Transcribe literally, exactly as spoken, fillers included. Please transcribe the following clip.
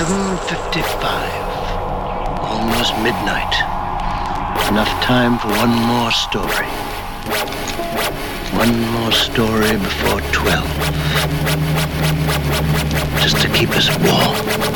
eleven fifty-five. Almost midnight. Enough time for one more story. One more story before twelve. Just to keep us warm.